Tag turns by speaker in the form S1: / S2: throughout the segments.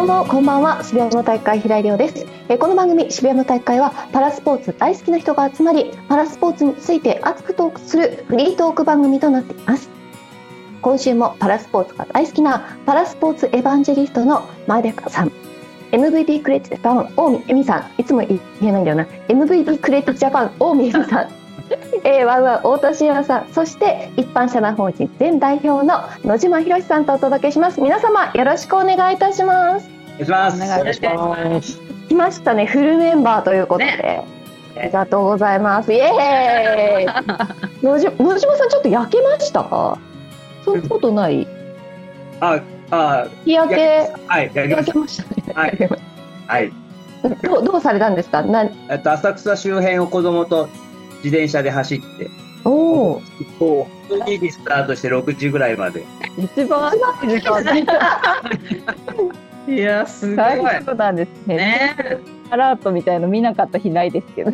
S1: どうもこんばんは。渋谷の大会平井亮です。この番組渋谷の大会はパラスポーツ大好きな人が集まり、パラスポーツについて熱くトークするフリートーク番組となっています。今週もパラスポーツが大好きなパラスポーツエヴァンジェリストの前田さん、 MVP クレイティジャパン大見恵美さん、いつも言えないんだよな、 MVP クレイティジャパン大見恵美さんワンワン太田慎也さん、そして一般社団法人前代表の野島博さんとお届けします。皆様よろしくお願いいたします。
S2: お願いします。
S1: 来ましたね、フルメンバーということで、ね、ありがとうございます。イエーイ野島さんちょっと焼けました？そんなことない？
S2: 日
S1: 焼け、
S2: 焼けました
S1: ね。
S2: はい。
S1: どうされたんですか？
S2: 浅草周辺を子供と自転車で走って、
S1: 7
S2: 時にスタートして6時ぐらいまで。
S1: 一番時間
S3: いや、すごい。
S1: そうなんですね。アラートみたいの見なかった日ないですけど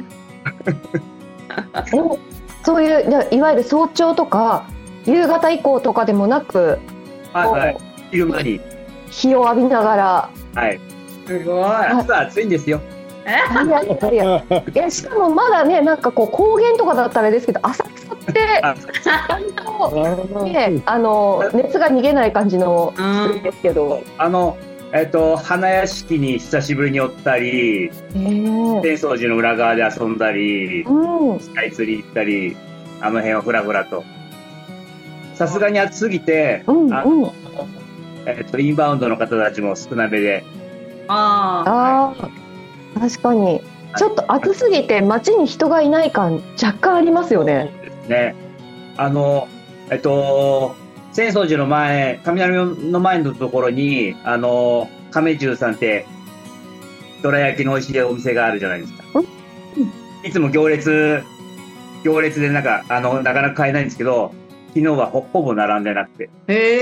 S1: そういういわゆる早朝とか夕方以降とかでもなく、
S2: 昼間に
S1: 日を浴びながら、
S3: すごい。
S2: 夏は暑いんですよ。
S1: いやしかもまだね、なんかこう高原とかだったらですけど、浅草って熱が逃げない感じのですけど、
S2: 花屋敷に久しぶりに寄ったり、浅草寺の裏側で遊んだり、スカイツリー行ったり、あの辺をふらふらと。さすがに暑すぎて、インバウンドの方たちも少なめで。
S1: 確かにちょっと暑すぎて街に人がいない感若干ありますよね。
S2: そうですね。浅草寺の前、雷の前のところに亀十さんってどら焼きの美味しいお店があるじゃないですか。いつも行列でなかなか買えないんですけど、昨日はほぼ並んでなくて。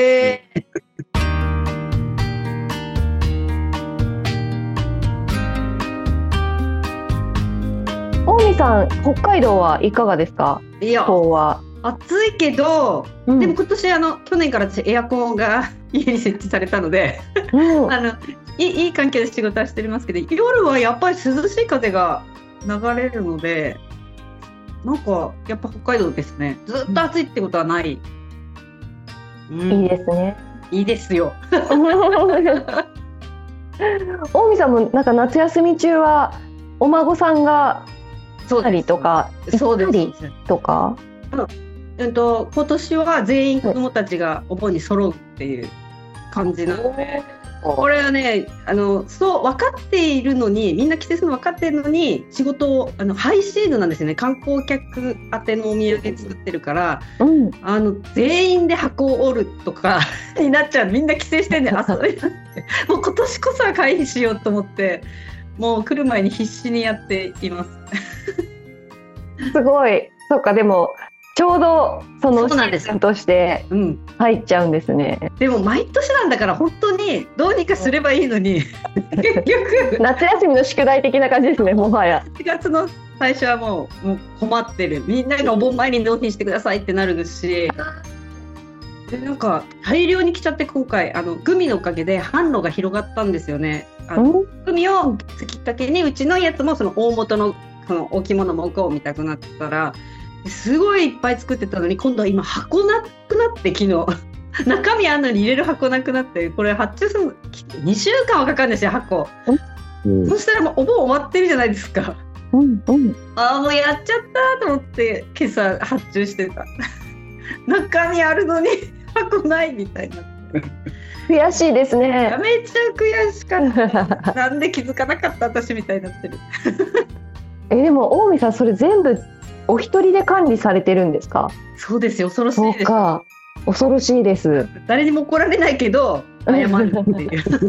S1: 大見さん、北海道はいかがですか？
S3: いや、暑いけど、でも今年去年からエアコンが家に設置されたのでいい環境で仕事はしてますけど、夜はやっぱり涼しい風が流れるので、なんかやっぱ北海道ですね。ずっと暑いってことはない。
S1: いいですね。
S3: いいですよ
S1: 大見さんもなんか夏休み中はお孫さんが来たりとか、
S3: そうです
S1: とか、
S3: 今年は全員子どもたちがお盆に揃うっていう感じなので、これはね、そう分かっているのに、みんな帰省するの分かっているのに、仕事をハイシーズンなんですよね。観光客宛てのお土産作ってるから、全員で箱を折るとかになっちゃう。みんな帰省してんで、それもう今年こそは回避しようと思って、もう来る前に必死にやっています
S1: すごい。そうか、でもちょうどそのシーズンとして入っちゃうんですね。
S3: でも毎年なんだから本当にどうにかすればいいのに結局
S1: 夏休みの宿題的な感じですね、もはや。
S3: 7月の最初はもう困ってる。みんながお盆前に納品してくださいってなるし、でなんか大量に来ちゃって、今回グミのおかげで販路が広がったんですよね。グミをきっかけにうちのやつもその大元のその置物も置こうみたいになったら、すごいいっぱい作ってたのに、今度は今箱なくなって、昨日中身あんのに入れる箱なくなって、これ発注するの2週間はかかるんですよ、箱。そしたらもうお盆終わってるじゃないですか。もうやっちゃったと思って今朝発注してた中身あるのに箱ないみたいな
S1: 悔しいですね。
S3: めっちゃ悔しかったなんで気づかなかった私みたいになってる
S1: でも大見さん、それ全部お一人で管理されてるんですか？
S3: そうですよ、恐ろしいです。
S1: そうか、恐ろしいです。
S3: 誰にも怒られないけど謝るっていう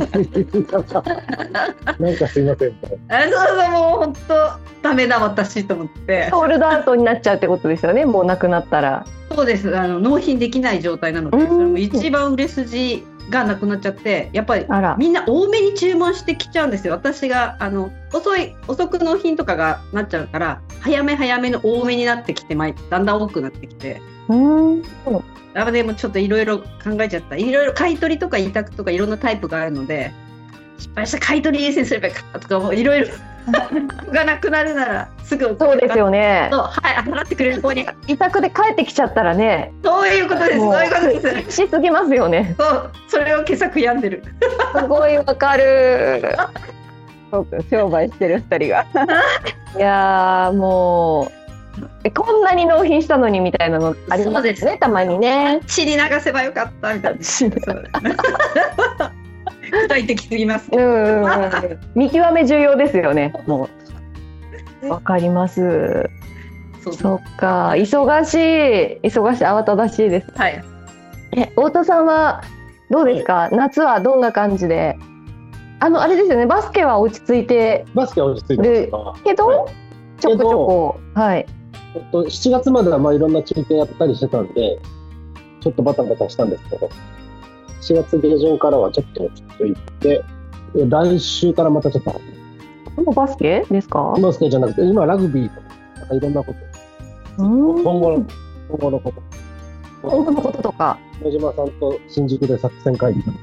S4: なんかすいません。
S3: そうもう本当ダメだ私と思って
S1: ソールドアウトになっちゃうってことですよね、もうなくなったら。
S3: そうです、納品できない状態なので、それも一番売れ筋がなくなっちゃって、やっぱりみんな多めに注文してきちゃうんですよ。私が遅く納品とかがなっちゃうから、早めの多めになってきて、だんだん多くなってきて、でもちょっといろいろ考えちゃった。いろいろ買い取りとか委託とかいろんなタイプがあるので、 失敗した買い取りにすればよかったとか、もういろいろがなくなるならすぐ
S1: そうですよね。
S3: はい、払ってくれる方に
S1: 委託で帰ってきちゃったらね、
S3: そういうことです。そういうことです。
S1: しすぎますよね。
S3: それを今朝悔やんでる。
S1: すごいわかる。そうか、商売してる2人がいやもうこんなに納品したのにみたいなのありますね、たまにね。
S3: 血に流せばよかったみたいな。具体的すぎます。
S1: 見極め重要ですよね。もうわかります。そっか、忙しい慌ただしいです。
S3: はい。
S1: 太田さんはどうですか、はい、夏はどんな感じで。あれですよね、バスケは落ち着いてるけど、はい、ちょこちょこ、はい、
S4: 7月まではいろんな中継やったりしてたんで、ちょっとバタバタしたんですけど、4月下旬からはちょっと落ち着いて、来週からまたちょっと。
S1: このバスケですか？
S4: バスケじゃなくて、今ラグビーとかいろんなこと。今後のこと。
S1: 今後のこととか。
S4: 野島さんと新宿で作戦会議とか。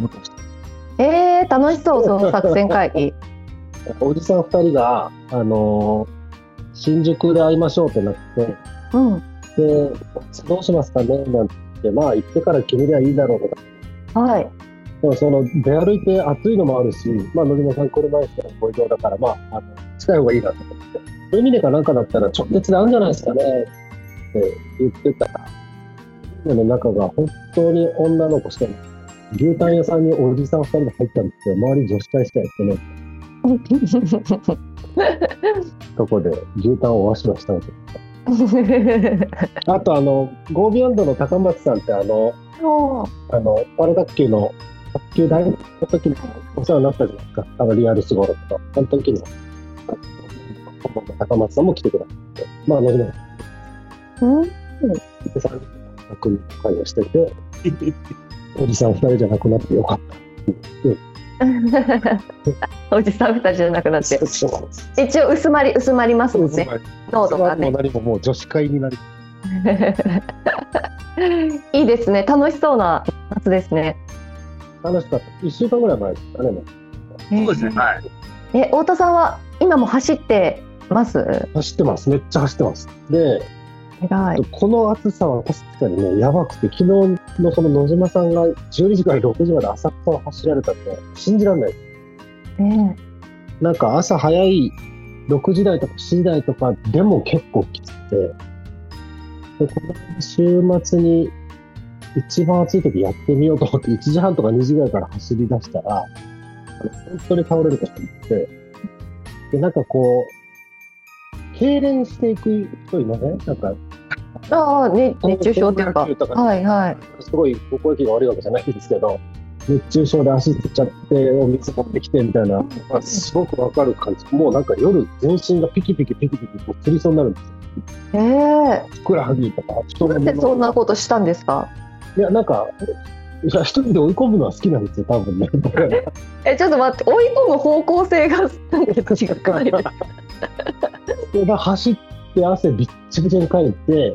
S1: 楽しそう、その作戦会議。
S4: おじさん2人が、新宿で会いましょうってなって、で、どうしますかねなんて、行ってから決めりゃいいだろうとか。はい。でも出歩いて暑いのもあるし、野島さん車椅子でご移動だから、近い方がいいなと思って。海でかなんかだったら直結であるんじゃないですかねって言ってたら、海の中が本当に女の子しかない。牛タン屋さんにおじさん2人で入ったんですけど、周り女子会しかやってねとこで牛タンをわしわしたんですよ。あとゴービヨンドの高松さんってパラ卓球の卓球大の時にお世話になったじゃないですか。リアルスゴロとあの時の高松さんも来てくださって、野島さんで3人組の会話してておじさん2人じゃなくなってよかった。
S1: おじさん2人じゃなくなって。一応薄まりますもんね。濃度がね。
S4: 何ももう女子会になり。
S1: いいですね。楽しそうな夏ですね。
S4: 楽しかった。1週間ぐらい前ですかね。
S2: そうですね。はい。
S1: 太田さんは今も走ってます？
S4: 走ってます。めっちゃ走ってます。で、この暑さは確かにね、やばくて、昨日のその野島さんが12時から6時まで浅草を走られたって信じられない。なんか朝早い6時台とか7時台とかでも結構きつくて、でこの週末に一番暑い時やってみようと思って1時半とか2時ぐらいから走り出したら、本当に倒れるかと思って、で、なんかこう、痙攣していく人いません？なんか
S1: 熱中症っていうか、はいはい。
S4: すごい歩行器が悪いわけじゃないんですけど、熱中症で足つっちゃってお水持ってきてみたいな、すごくわかる感じ。もうなんか夜全身がピキピキこうつりそうになるんですよ。ふくらはぎとか。
S1: なんでそんなことしたんですか？
S4: いや、なんか一人で追い込むのは好きなんですよ、多分ね。
S1: ちょっと待って、追い込む方向性がなんか違くないですか？
S4: 走って汗びっちびちにかいて、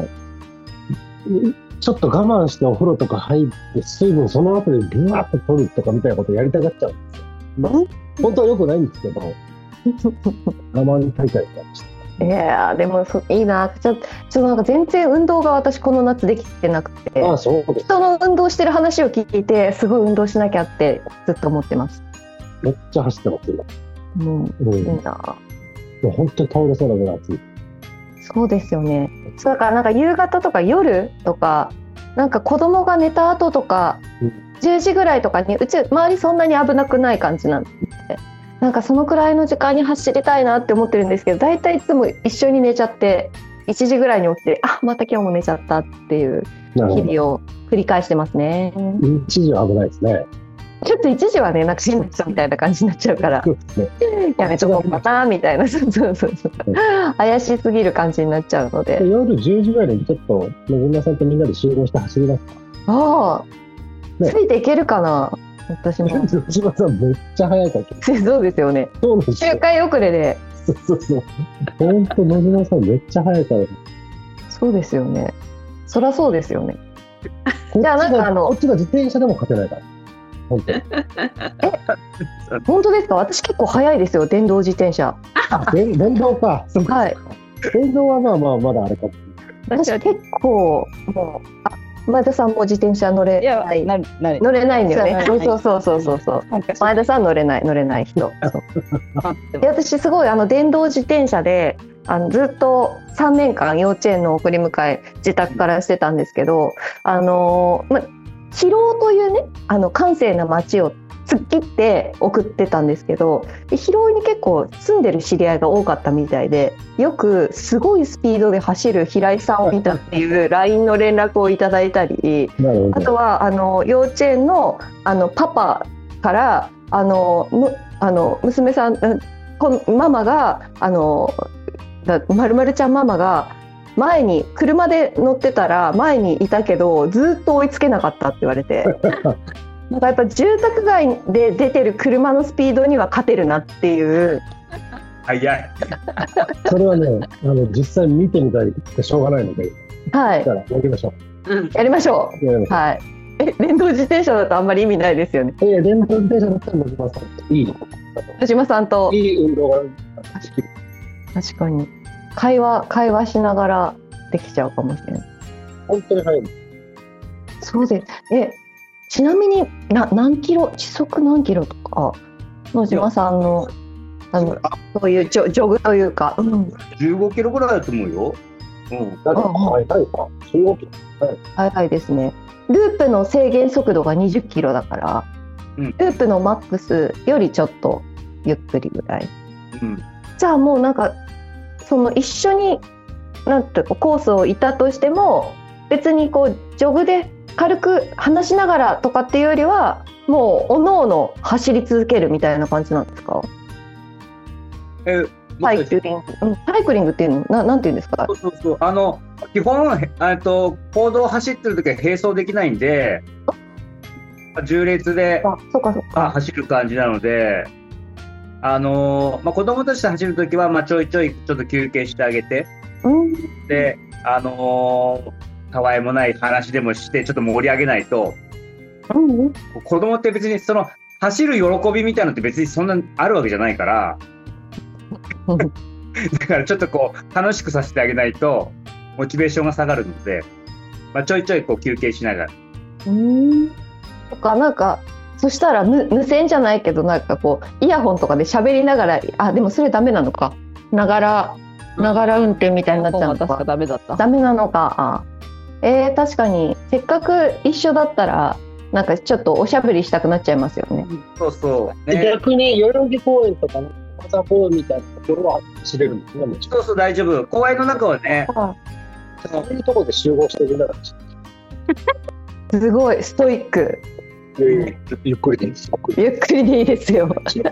S4: ちょっと我慢してお風呂とか入って水分その後でビワッと取るとかみたいなことやりたがっちゃうんですよ。本当は良くないんですけど、我慢大会とかして。
S1: いやでもいいな。ちょっとなんか全然運動が私この夏できてなくて、
S4: そうです。
S1: 人の運動してる話を聞いてすごい運動しなきゃってずっと思ってます。
S4: めっちゃ走ってます今。いい
S1: な。
S4: 本当に倒れそうなぐらい暑い。
S1: そうですよね。だからなんか夕方とか夜とか、なんか子供が寝た後とか、10時ぐらいとかにうち周りそんなに危なくない感じなんで、なんかそのくらいの時間に走りたいなって思ってるんですけど、だいたいいつも一緒に寝ちゃって1時ぐらいに起きて、また今日も寝ちゃったっていう日々を繰り返してますね。
S4: 1時は危ないですね。
S1: ちょっと一時はね、なんか死んだ人みたいな感じになっちゃうから、やめとこうかなみたいな、怪しすぎる感じになっちゃうので。
S4: 夜10時ぐらいにちょっと野島さんとみんなで集合して走りますか？
S1: ついていけるかな、私も。
S4: 野島さんめっちゃ早いから。
S1: そうですよね。周回遅れで。
S4: そう。本当野島さんめっちゃ早いから。
S1: そうですよね。そりゃそうですよね。
S4: じゃあなんかこっちが自転車でも勝てないから。 本当。
S1: 本当ですか？私結構早いですよ、電動自転車。
S4: 電動か。
S1: はい。
S4: 電動はまあまあまだあれかも。
S1: 私は結構もう前田さんも自転車乗れない。乗れないんだよね。そう。前田さん乗れない人。で、私すごい電動自転車でずっと3年間幼稚園の送り迎え自宅からしてたんですけど、広尾というね閑静な町を突っ切って送ってたんですけど、広尾に結構住んでる知り合いが多かったみたいで、よくすごいスピードで走る平井さんを見たっていう LINE の連絡をいただいたり、あとは幼稚園のパパから娘さんママがまるまるちゃんママが前に車で乗ってたら前にいたけどずっと追いつけなかったって言われてなんかやっぱ住宅街で出てる車のスピードには勝てるなっていう。
S2: 早い。
S4: それはね実際見てみたいってしょうがないので、
S1: はい、
S4: やりましょ
S1: う。やりましょう。はい。電動自転車だとあんまり意味ないですよね。
S4: 電動自転車だったら野島さんいい。
S1: 野島さんと
S4: いい運動が
S1: 確かに会話しながらできちゃうかもしれない。
S4: 本当に早い。
S1: そうです。ちなみに何キロ、時速何キロとか野島さんのそういうジョグというか、
S2: 15キロぐらいだと思うよ。
S4: 早いか。15キロ。
S1: 早いですね。ループの制限速度が20キロだから、ループのマックスよりちょっとゆっくりぐらい。じゃあもうなんかその一緒になんていうかコースをいたとしても別にこうジョグで軽く話しながらとかっていうよりはもうおのおの走り続けるみたいな感じなんですか？サイクリングっていうのなんていうんですか？
S2: そう基本公道を走ってる時は並走できないんで縦列で走る感じなので子供たちと走るときはちょいちょっと休憩してあげて、でたわいもない話でもしてちょっと盛り上げないと、子供って別にその走る喜びみたいなのって別にそんなあるわけじゃないからだからちょっとこう楽しくさせてあげないとモチベーションが下がるので、ちょいちょいこう休憩しながら
S1: とかなんかそしたら無線じゃないけどなんかこうイヤホンとかで喋りながらでもそれダメなのかながら運転みたいになっちゃうのかダメなのか確かにせっかく一緒だったらなんかちょっとおしゃべりしたくなっちゃいますよね。
S2: そうね。
S4: 逆に代々木公園とかマザーボールみたいなところは走れるんですね。
S2: そう大丈夫。公園の中はね
S4: そういうところで集合してるんだ
S1: すごいストイック。
S4: ゆっくりでいいです。
S1: ゆっくりでいいですよ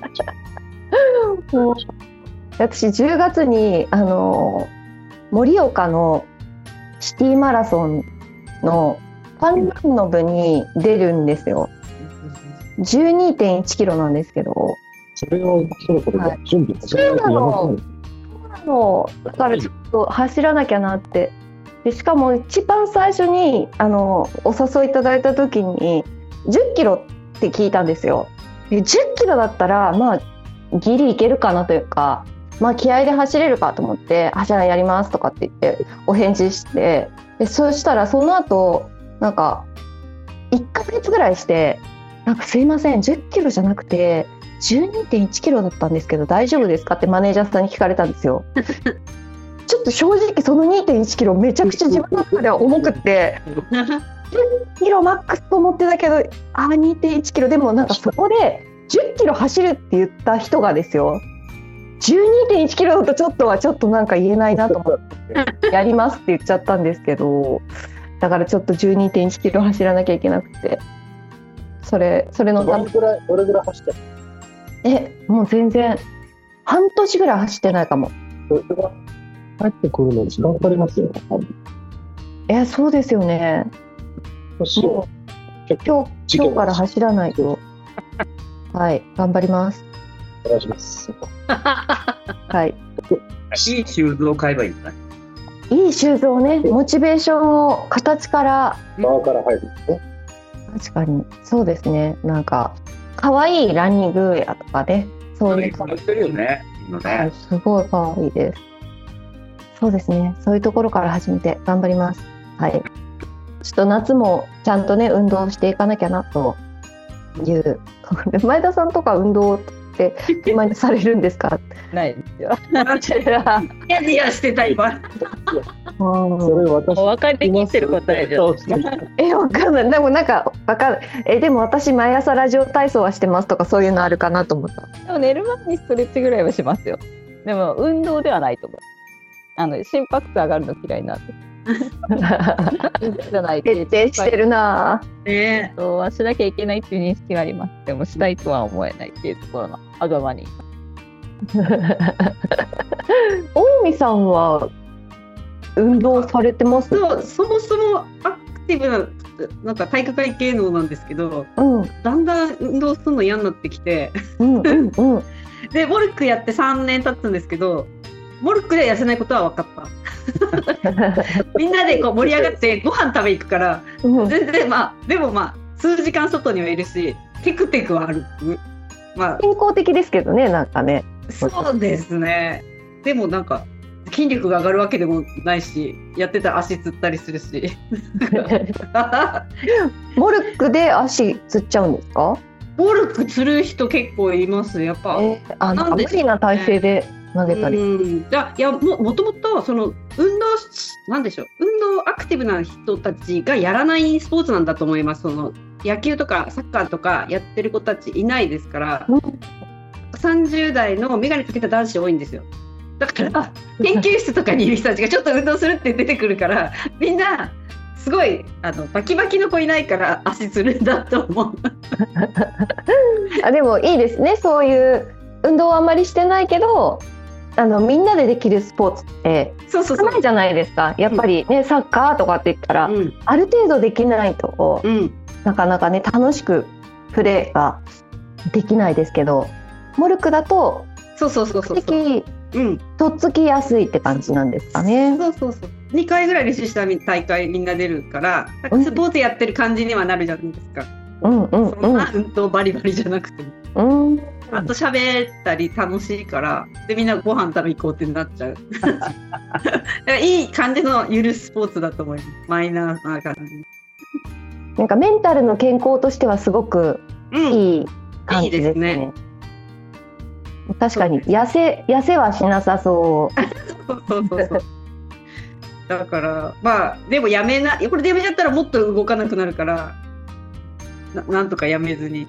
S1: 私10月に盛岡のシティマラソンのファンランの部に出るんですよ。12.1 キロなんですけど、
S4: それをそろそろ準備始めないとやばい
S1: のだからちょっと走らなきゃなって。でしかも一番最初にお誘いいただいた時に10キロって聞いたんですよ。で10キロだったらギリいけるかなというか、気合で走れるかと思ってじゃあやりますとかって言ってお返事して、でそうしたらその後なんか1ヶ月ぐらいしてすいません10キロじゃなくて 12.1 キロだったんですけど大丈夫ですかってマネージャーさんに聞かれたんですよちょっと正直その 2.1 キロめちゃくちゃ自分の中では重くって10キロマックスと思ってたけど2.1 キロでもそこで10キロ走るって言った人がですよ 12.1 キロだとちょっと言えないなと思ってやりますって言っちゃったんですけど、だからちょっと 12.1 キロ走らなきゃいけなくてそれの
S4: どれぐらい走って
S1: る？もう全然半年ぐらい走ってないかも。
S4: それが帰ってくるのに時間かかりますよ。
S1: そうですよね。今日から走らないとはい頑張ります。
S4: お願いします
S1: はい。
S2: いいシューズを買えばいいんだね。
S1: いいシューズをね、モチベーションを形から
S4: 側から入るんですね。
S1: 確かにそうですね。なんか可愛いランニングウェアとかね、そういう
S2: のしてるよね。
S1: すごい可愛いです。そうですね。そういうところから始めて頑張ります。はい。ちょっと夏もちゃんとね運動していかなきゃなという。前田さんとか運動って今にされるんですか？
S5: ないですよ。
S3: いやいやしてた今。
S4: それ私
S5: 分かりきってる答えじゃん。
S1: 分かんない。でもなんか分かる。でも私毎朝ラジオ体操はしてますとかそういうのあるかなと思った。
S5: でも寝る前にストレッチぐらいはしますよ。でも運動ではないと思う。心拍数上がるの嫌いなんで。じゃない。
S1: 徹底してるな。
S5: そうはしなきゃいけないっていう認識があります。でもしたいとは思えないっていうところのあがまに。
S1: 大見さんは運動されてます？
S3: そもそもアクティブななんか体育会系能なんですけど、だんだん運動するの嫌になってきて、でモルックやって3年経つんですけど、モルックで痩せないことは分かった。みんなでこう盛り上がってご飯食べ行くから、全然でも数時間外にはいるし、テクテクはある。
S1: 健康的ですけどね、なんかね。
S3: そうですね。でもなんか筋力が上がるわけでもないし、やってたら足つったりするし。
S1: モルックで足つっちゃうんですか？
S3: モルックつる人結構います。やっぱ、
S1: 無理な体勢で投げたり。
S3: いやもともとその運動なんでしょう、運動アクティブな人たちがやらないスポーツなんだと思います。その野球とかサッカーとかやってる子たちいないですから、30代の眼鏡かけた男子多いんですよ。だから研究室とかにいる人たちがちょっと運動するって出てくるから、みんなすごいバキバキの子いないから足つるんだと思う。
S1: でもいいですね。そういう運動はあんまりしてないけどみんなでできるスポーツって少ないじゃないですか。やっぱりね、サッカーとかって言ったら、ある程度できないと、なかなかね楽しくプレーができないですけど、モルックだととっつきやすいって感じなんですかね。
S3: 2回ぐらい練習した大会みんな出るから、スポーツやってる感じにはなるじゃないですか。そんな運動バリバリじゃなくても、あと喋ったり楽しいから、でみんなご飯食べ行こうってなっちゃう。いい感じのゆるスポーツだと思います。マイナーな感じ。
S1: なんかメンタルの健康としてはすごくいい感じですね。いいですね。確かに痩せはしなさそう。
S3: だからでもこれでやめちゃったらもっと動かなくなるから、なんとかやめずに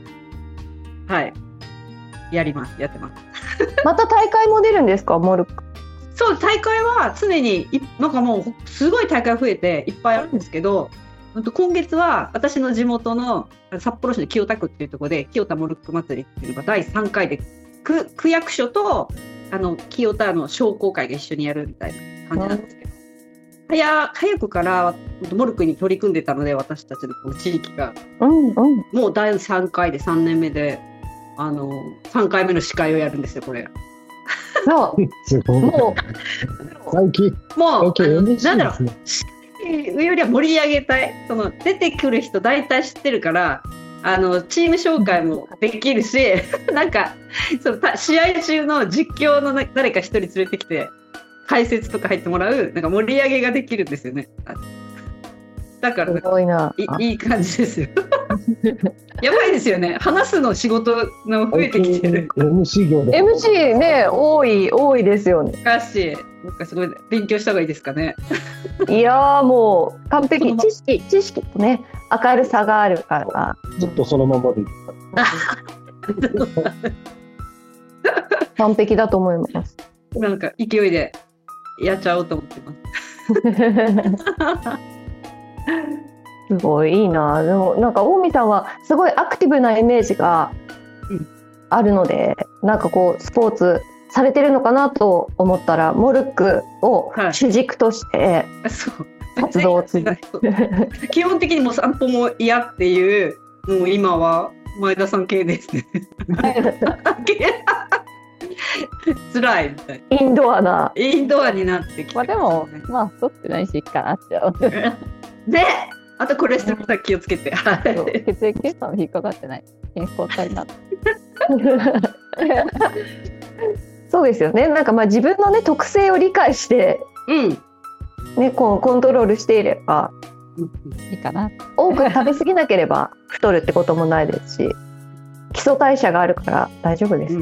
S3: やってます。
S1: また大会も出るんですか、モルック？
S3: そう、大会は常になんかもうすごい大会増えていっぱいあるんですけど、今月は私の地元の札幌市の清田区っていうところで清田モルック祭りっていうのが第3回で、区役所と清田の商工会が一緒にやるみたいな感じなんですけど、早くからモルックに取り組んでたので、私たちのこの地域が、もう第3回で3年目で3回目の司会をやるんですよ、これ。
S4: すごい。もう最近
S3: なんだろう、上よりは盛り上げたい。その出てくる人大体知ってるから、チーム紹介もできるし、なんかその試合中の実況の誰か一人連れてきて解説とか入ってもらう、なんか盛り上げができるんですよね。だから
S1: すごいな。
S3: いい感じですよ。やばいですよね。話すの仕事の増えてきてる。
S4: MC 業で。
S1: MC ね、多いですよね。
S3: しかし、なんかすごい勉強した方がいいですかね。
S1: いやもう完璧。知識とね、明るさがあるから。
S4: ずっとそのままでいい。
S1: 完璧だと思います。
S3: なんか勢いでやっちゃおうと思ってます。
S1: すごいいいな。でもなんか大見さんはすごいアクティブなイメージがあるので、なんかこうスポーツされてるのかなと思ったら、モルックを主軸として活動を続けて、
S3: 基本的にもう散歩も嫌っていう、もう今は前田さん系ですね。辛いみたいな。インドアになってきて、
S5: でも太ってないしいいかなって思って。
S3: であとコレステロールだけ気をつけて。
S5: 血液検査も引っかかってない。健康体な。
S1: そうですよね。なんかまあ自分のね特性を理解して、ねコントロールしていれば
S5: いいかな。
S1: 多く食べ過ぎなければ太るってこともないですし、基礎代謝があるから大丈夫です、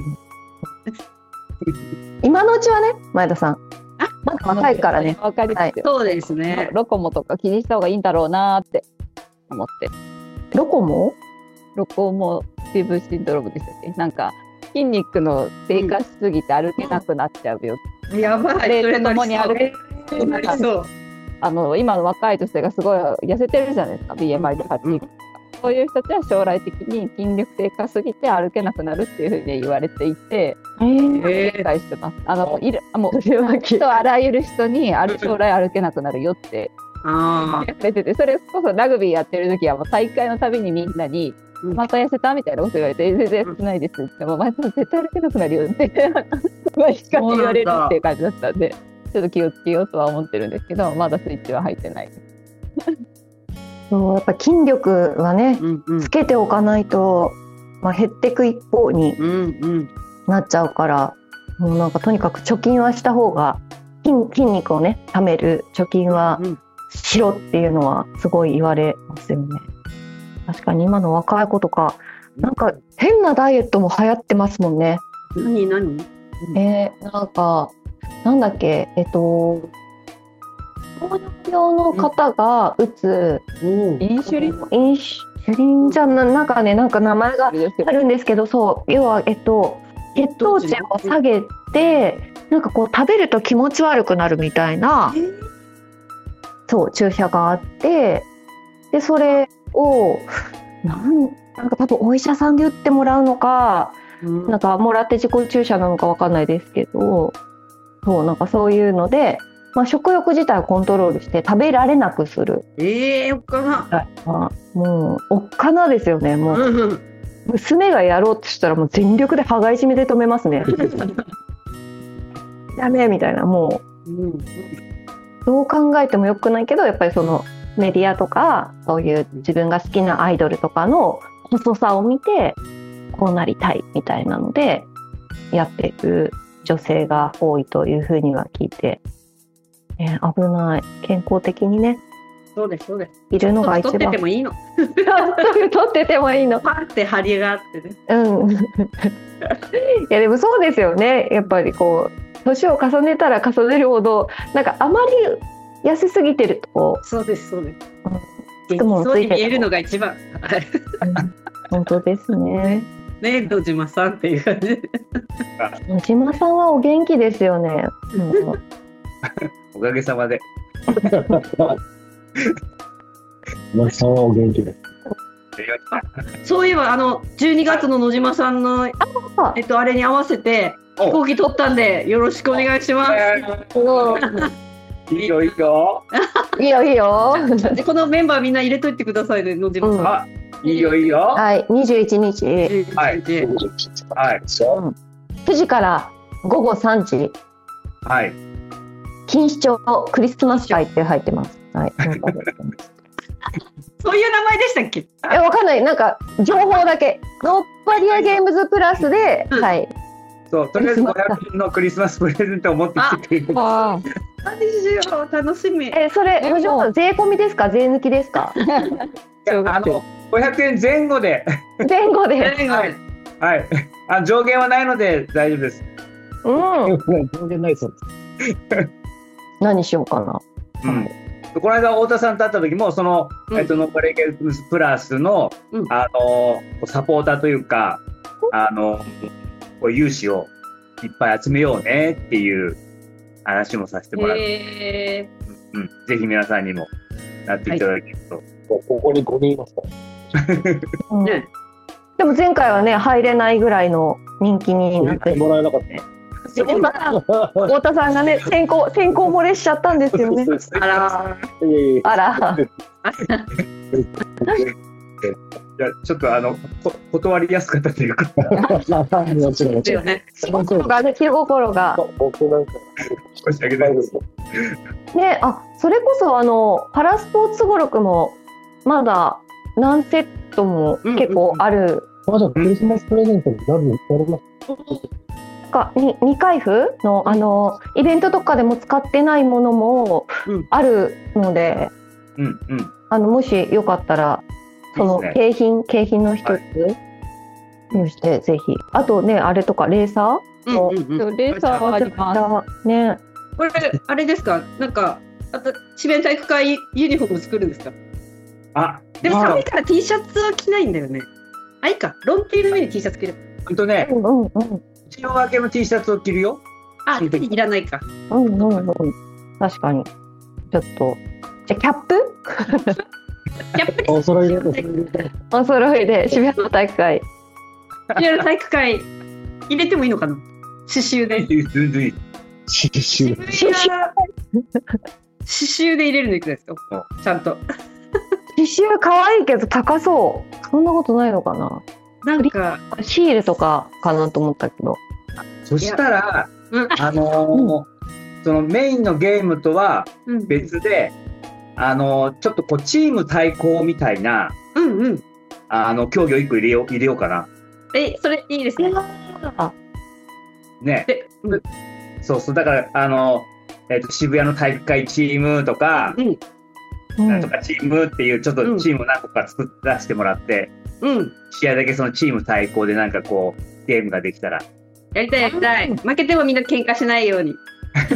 S1: 今のうちはね、前田さん。まだ若いからね。
S5: わかりますよ。
S3: そうですね。
S5: ロコモとか気にした方がいいんだろうなって思って。
S1: ロコモ
S5: ティブシンドロームでしたっけ？なんか筋肉の低下しすぎて歩けなくなっちゃうよ。
S3: やばい。
S5: それとともに歩け
S3: そう。
S5: 今の若い女性がすごい痩せてるじゃないですか。BMI で8。そういう人たちは将来的に筋力低下すぎて歩けなくなるっていうふうに言われていて、理解してます。もう人あらゆる人に将来歩けなくなるよって言われてて、それこそラグビーやってる時はもう大会のたびにみんなにまた痩せたみたいなこと言われて、全然痩せてないですって、もう前田さん絶対歩けなくなるよってすごいしっかり言われるっていう感じだったんで、ちょっと気をつけようとは思ってるんですけど、まだスイッチは入ってない。
S1: やっぱ筋力はね、つけておかないと、減っていく一方になっちゃうから、もうなんかとにかく貯金はした方が、筋肉をね貯める貯金はしろっていうのはすごい言われますよね。確かに今の若い子とかなんか変なダイエットも流行ってますもんね。
S3: 何？
S1: なんかなんだっけ、糖尿病の方が打つインシュリンじゃなんかね、なんか名前があるんですけど、そう要は血糖値を下げて、なんかこう食べると気持ち悪くなるみたいな、そう注射があって、でそれをなんか多分お医者さんで打ってもらうのか、なんかもらって自己注射なのかわかんないですけど、そうなんかそういうので、食欲自体をコントロールして食べられなくする。
S3: おっかな。
S1: もうおっかなですよね。もう、娘がやろうとしたらもう全力で羽交い締めで止めますね。ダメみたいな、もう、どう考えてもよくないけど、やっぱりそのメディアとかそういう自分が好きなアイドルとかの細さを見てこうなりたいみたいなのでやっている女性が多いというふうには聞いて、危ない。健康的にね、
S3: そうですそうです。
S1: いるのが一番。
S3: 取っててもいいの。
S1: 取っててもいいの。
S3: パンって張りがあってね。
S1: いやでもそうですよね。やっぱりこう年を重ねたら重ねるほど、なんかあまり痩せすぎてると、
S3: そうですそうです。
S1: そう
S3: に見えるのが一番。
S1: 本当ですね。
S3: ね、野島さんっていう感じ。
S1: 野島さんはお元気ですよね。
S2: おかげさまで。
S4: 野島さんはお元気です。
S3: そういえば12月の野島さんのあれに合わせて飛行機取ったんでよろしくお願いします。
S2: いいよいいよ。
S1: いいよいいよ。
S3: このメンバーみんな入れといてくださいね、野島さ
S2: ん。いいよいいよ。
S1: はい、21日。
S2: はい。
S1: 9時から午後3時。
S2: はい。
S1: 錦糸町クリスマス会って入ってます。はい。
S3: そういう名前でしたっけ？
S1: わかんない。なんか情報だけ。ノッパリアゲームズプラスで、はい。
S2: そう、とりあえず500円のクリスマスプレゼントを持ってきてくれる。
S3: 何しよう、楽しみ。
S1: それ税込みですか、税抜きですか
S2: ？500円前後で。
S1: 前後で。
S2: はい。上限はないので大丈夫です。
S4: 上限ないそうです。
S1: 何しようかな。
S2: この間太田さんと会った時もそのノッパリゲームズプラスのサポーターというか融資をいっぱい集めようねっていう話もさせてもらって、ぜひ皆さんにもなっていただけると。
S4: ここに5人いますから。
S1: でも前回はね入れないぐらいの人気になって
S4: もらえなかった。
S1: 太田さんがね先行漏れしちゃったんですよね。
S3: あら。
S2: いやちょっと断りやすかったというか。
S1: 気心が。
S4: 僕なんか
S2: 申し訳ないです。
S1: ね、それこそパラスポーツ語録もまだ何セットも結構ある。
S4: じゃあクリスマスプレゼントになります。
S1: 未開封のイベントとかでも使ってないものもあるので、もしよかったらその景品の一つにしてぜひ。あとね、あれとかレーサー、
S5: レーサーはあります
S1: ね。
S3: これあれですか、なんか渋谷体育会ユニフォーム作るんですか？でも寒いから T シャツは着ないんだよね。いいか、ロンティーの上に T シャツ着る。
S2: ね、一応分けの T シャツを着るよ。
S3: いらないか。
S1: 確かに。ちょっとじゃあキャップ
S4: お揃い
S1: で渋谷の体育会
S3: 入れてもいいのかな。刺繍で。刺繍で入れるのいくらですか？ちゃんと。
S1: 刺繍可愛いけど高そう。そんなことないのかな。
S3: なんか
S1: シールとかかなと思ったけど。
S2: そしたらそのメインのゲームとは別で、ちょっとこうチーム対抗みたいな競技を1個入れようかな。
S3: それいいですね。
S2: ね。そうだから渋谷の体育会チームとか、なんとかチームっていうちょっとチームを何個か作らせてもらって、試合だけそのチーム対抗でなんかこうゲームができたら
S3: やりたい。負けてもみんな喧嘩しないように。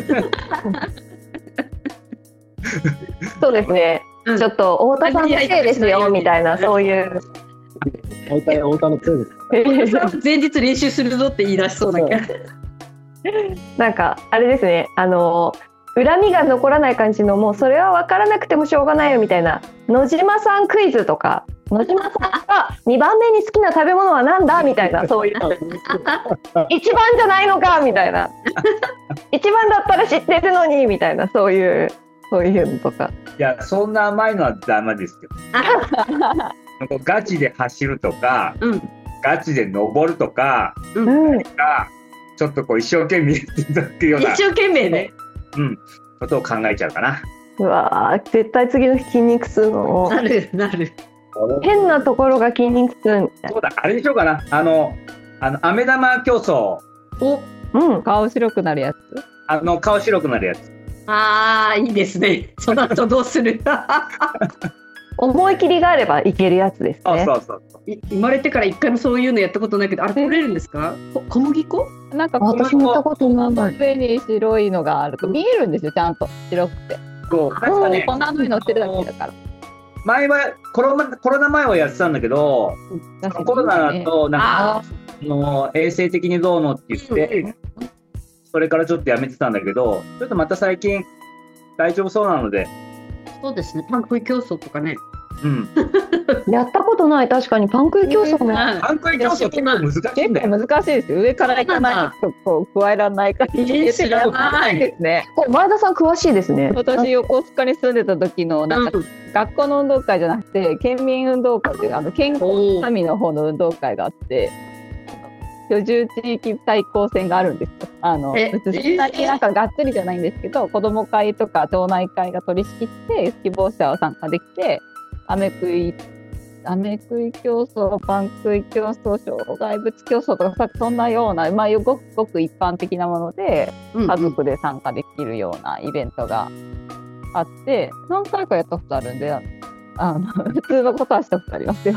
S1: そうですね。ちょっと太田さんのせいですよみたいな、そういう。
S4: 太田のせいです。
S3: 前日練習するぞって言い出しそうだけど。
S1: なんかあれですね。恨みが残らない感じの、もうそれは分からなくてもしょうがないよみたいな野島さんクイズとか、野島さんが2番目に好きな食べ物はなんだみたいな、そういう一番じゃないのかみたいな、一番だったら知ってるのにみたいな、そういうのとか。
S2: いや、そんな甘いのはダメですよ。ガチで走るとか、ガチで登るとか、ちょっとこう一生懸命やっていただくような、
S3: 一生懸命ね、
S2: ことを考えちゃうかな。
S1: うわー、絶対次の日筋肉痛の
S3: なる
S1: 変なところが筋肉痛みたいな。
S2: そうだ、あれにしようかな。飴玉競争。
S5: 顔白くなるやつ。
S2: 顔白くなるやつ。
S3: いいですね。その後どうする？
S1: 思い切りがあればいけるやつですね。
S2: そう
S3: 生まれてから一回もそういうのやったことないけど、あれ取れるんですか？小麦粉？
S5: なんか
S1: 私もやったことない。
S5: 上に白いのがあると見えるんですよ、ちゃんと白くて。
S2: そう、なんかね、
S5: こんなのに乗ってるだけだから。
S2: 前はコロナ前はやってたんだけど、コロナだとなんか衛生的にどうのって言って、それからちょっとやめてたんだけど、ちょっとまた最近大丈夫そうなので。
S3: そうですね、パン食い競争とかね。
S1: やったことない。確かにパン食い競争も。
S2: パン食い競争結構難しいんだよ。
S5: 難しいですよ。上からいかないとこう加えられないから。
S3: 知らない
S5: ですね。
S1: 前田さん詳しいですね。
S5: 私横須賀に住んでた時のなんか学校の運動会じゃなくて県民運動会という健康のための方の運動会があって。居住地域対抗戦があるんですよ。別にそんなになんかがっつりじゃないんですけど、子ども会とか町内会が取り仕切って希望者は参加できて、飴食い競争、パン食い競争、障害物競争とかそんなような、ごく一般的なもので家族で参加できるようなイベントがあって、何回かやったことあるんで、普通のことはしたことありますよ。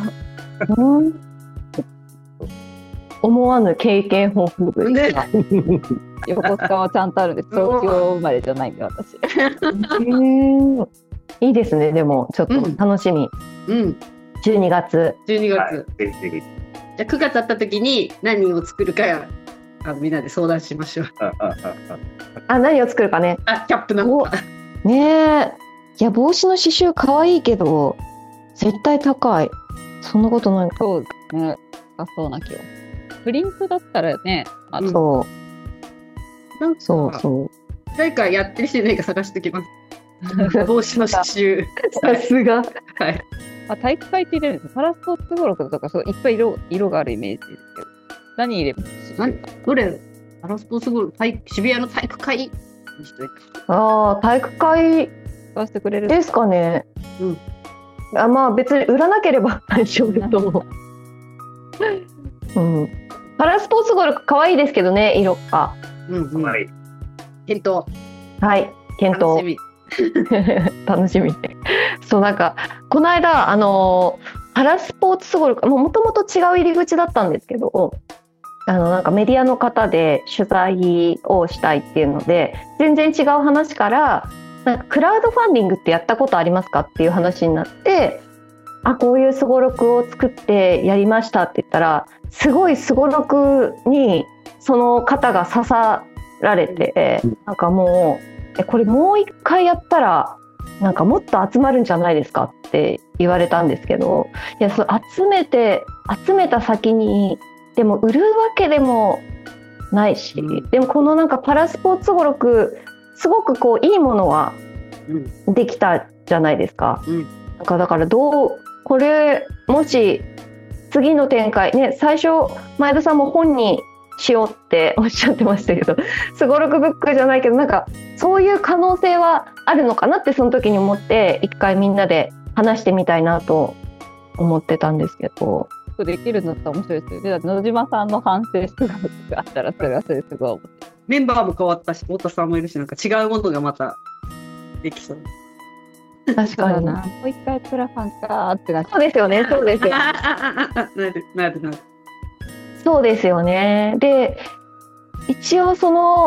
S1: 思わぬ経験豊富
S3: で
S5: 横須賀はちゃんとあるんです。東京生まれじゃないんで私。
S1: いいですね。でもちょっと楽しみ。12月。
S3: じゃあ9月あった時に何を作るかみんなで相談しましょう。
S1: 何を作るかね。
S3: キャップなのか
S1: ねえ。いや、帽子の刺繍可愛いけど絶対高い。そんなことない。
S5: そうですね。そうな気が。プリントだったらね、
S1: そう
S3: 誰かやってる人いないか探してきます。帽子の刺繍。
S1: さすが。
S5: はい。体育会って入れるんです。パラスポーツ語録とかいっぱい色があるイメージですけど。何入れます？
S3: どれ？パラスポーツ語録、渋谷の体育会。
S1: 体育会
S5: 使わせてくれる
S1: ですかね。 まあ別に売らなければ大丈夫と思う。パラスポーツゴルフ可愛いですけどね、色が。
S2: はい。
S3: 検討。
S1: はい、検討。楽しみ。楽しみ。そうなんかこの間パラスポーツゴルフもともと違う入り口だったんですけど、なんかメディアの方で取材をしたいっていうので、全然違う話からなんかクラウドファンディングってやったことありますかっていう話になって、こういうすごろくを作ってやりましたって言ったら、すごいすごろくにその方が刺さられて、なんかもうこれもう一回やったらなんかもっと集まるんじゃないですかって言われたんですけど、いや、集めた先にでも売るわけでもないし、でもこのなんかパラスポーツ語録すごくこういいものはできたじゃないですか。だからこれもし次の展開ね、最初前田さんも本にしようっておっしゃってましたけど、すごろくブックじゃないけど、なんかそういう可能性はあるのかなってその時に思って、一回みんなで話してみたいなと思ってたんですけど。
S5: できるんだったら面白いですよね。野島さんの反省姿があったらそれはそれすごい思って。
S3: メンバーも変わったし、太田さんもいるし、なんか違うものがまたできそう。
S1: 確かに
S5: もう一回プラファンかってなって。
S1: そうですよね、そうですよ。
S3: なる。
S1: そうですよね。で、一応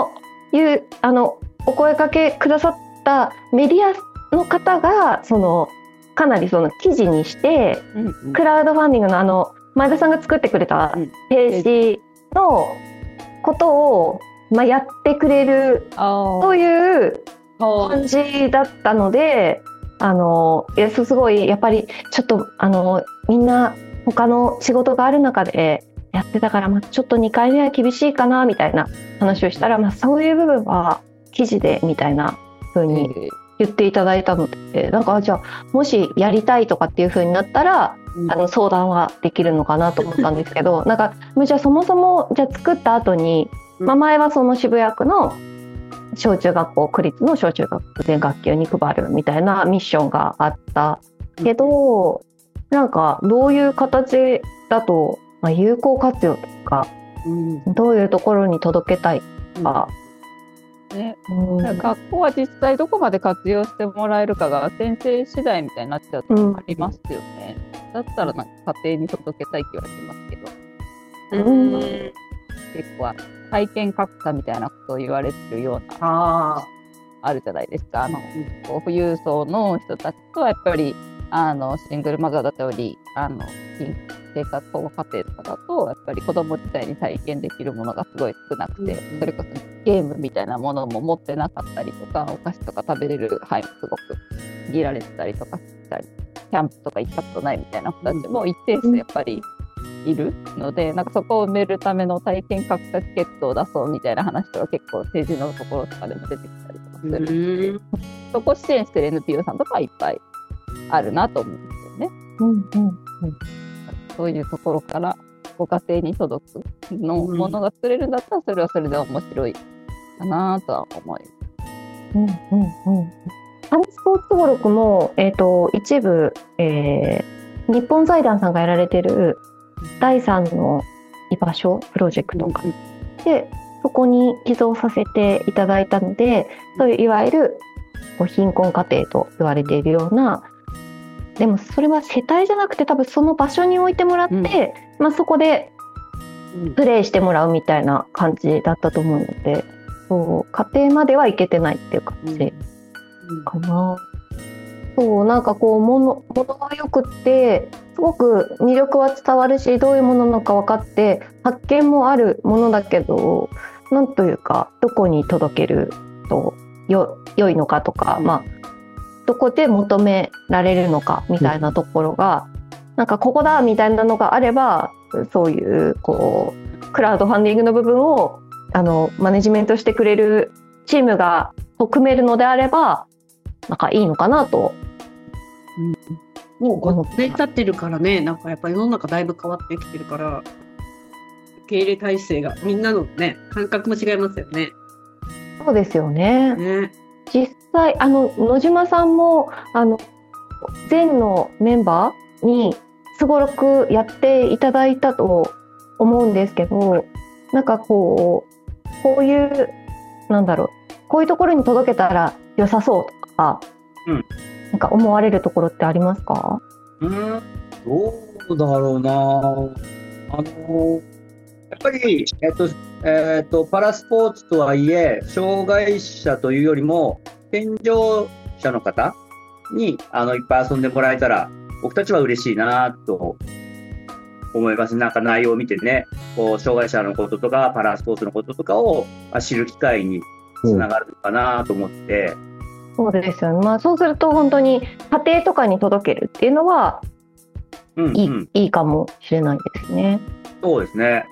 S1: お声かけくださったメディアの方がかなり記事にして、クラウドファンディングの前田さんが作ってくれたページのことを、やってくれるという感じだったので、すごいやっぱりちょっとみんな他の仕事がある中でやってたから、ちょっと2回目は厳しいかなみたいな話をしたら、そういう部分は記事でみたいな風に言っていただいたので、なんかじゃあもしやりたいとかっていう風になったら、相談はできるのかなと思ったんですけど、なんかじゃあそもそもじゃあ作った後に、前はその渋谷区の小中学校、区立の小中学校全学級に配るみたいなミッションがあったけど、なんかどういう形だと、有効活用とか、どういうところに届けたいか、
S5: 学校は実際どこまで活用してもらえるかが先生次第みたいになっちゃうとありますよね。だったらなんか家庭に届けたい気はしますけど、結構体験格差みたいなことを言われてるようなあるじゃないですか。富裕層の人たちとはやっぱりシングルマザーだったり生活保護家庭とかだとやっぱり子供自体に体験できるものがすごい少なくて、それこそゲームみたいなものも持ってなかったりとか、お菓子とか食べれる範囲もすごく限られてたりとかしたり、キャンプとか行ったことないみたいな子たちも一定数やっぱりいるので、なんかそこを埋めるための体験格差チケットを出そうみたいな話とか結構政治のところとかでも出てきたりとかする。そこを支援してる NPO さんとかはいっぱいあるなと思うんですよね。そういうところからご家庭に届くのものが作れるんだったら、それはそれで面白いかなとは思います。
S1: パラスポーツ語録も、一部、日本財団さんがやられている第3の居場所プロジェクトで、そこに寄贈させていただいたので、そういういわゆる貧困家庭と言われているような、でもそれは世帯じゃなくて多分その場所に置いてもらって、そこでプレイしてもらうみたいな感じだったと思うので、家庭まではいけてないっていう感じかな。なんか物がよくってすごく魅力は伝わるし、どういうものなのか分かって発見もあるものだけど、なんというかどこに届けると良いのかとか、どこで求められるのかみたいなところが、なんかここだみたいなのがあれば、そういうクラウドファンディングの部分をマネジメントしてくれるチームが組めるのであれば、なんかいいのかなと。
S3: もう5年経ってるからね、なんかやっぱり世の中だいぶ変わってきてるから、受け入れ体制がみんなのね感覚も違いますよね。
S1: そうですよね。実際野島さんも前のメンバーにすごろくやっていただいたと思うんですけど、なんかこういうなんだろう、こういうところに届けたら良さそうとか、なんか思われるところってありますか？
S2: どうだろうな。やっぱり、パラスポーツとはいえ、障害者というよりも、健常者の方にいっぱい遊んでもらえたら、僕たちは嬉しいなと思います。なんか内容を見てね、こう障害者のこととか、パラスポーツのこととかを知る機会につながるのかなと思って。
S1: そうですよね。そうすると本当に家庭とかに届けるっていうのは、いいかもしれないですね。
S2: そうですね。